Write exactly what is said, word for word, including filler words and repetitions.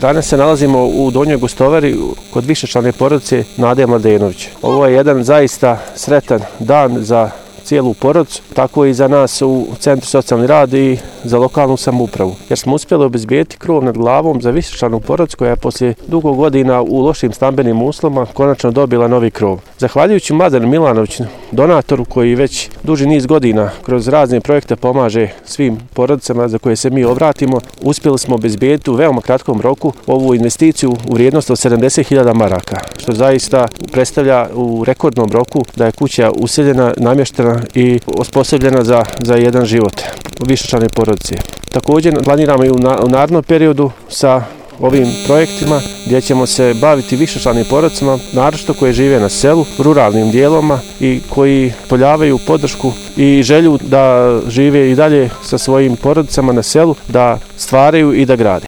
Danas se nalazimo u Donjoj Gustovari kod višečlane porodice Nade Mladenović. Ovo je jedan zaista sretan dan za cijelu porodicu, tako i za nas u Centru socijalni rad i za lokalnu samoupravu. Jer smo uspjeli obezbijeti krov nad glavom za višečlanu porodicu koja je poslije dugo godina u lošim stambenim uslovima konačno dobila novi krov. Zahvaljujući Mladenu Milanoviću, donatoru koji već duži niz godina kroz razne projekte pomaže svim porodicama za koje se mi obratimo, uspjeli smo obezbijeti u veoma kratkom roku ovu investiciju u vrijednosti od sedamdeset hiljada maraka, što zaista predstavlja u rekordnom roku da je kuća useljena, namještena i osposobljena za, za jedan život višečlane porodice. Također planiramo i u, na, u narednom periodu sa ovim projektima gdje ćemo se baviti višečlanim porodicama, naročito koje žive na selu, ruralnim dijelovima i koji poljavaju podršku i želju da žive i dalje sa svojim porodicama na selu, da stvaraju i da grade.